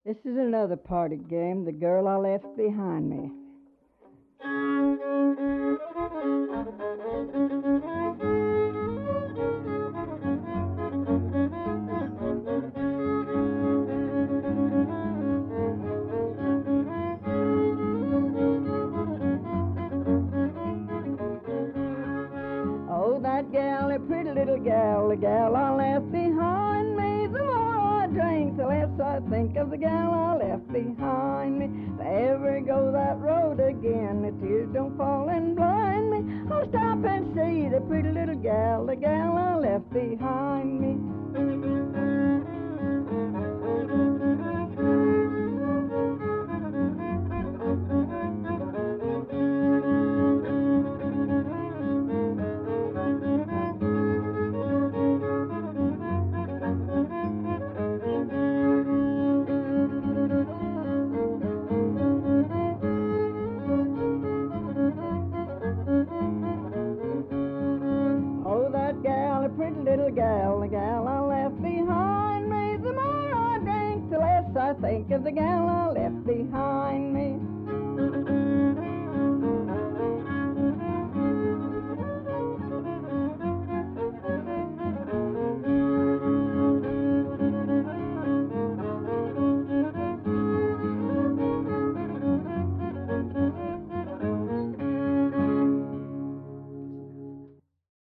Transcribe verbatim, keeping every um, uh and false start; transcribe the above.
This is another party game, The Girl I Left Behind Me. Oh, that gal, a pretty little gal, the gal I left behind me. The more I drink, the less I think of the gal I left behind me. If I ever go that road again, the tears don't fall and blind me. I'll stop and see the pretty little gal, the gal I left behind me. Oh, that gal, a pretty little gal, the gal I left behind me. The more I drink, the less I think of the gal I left behind me.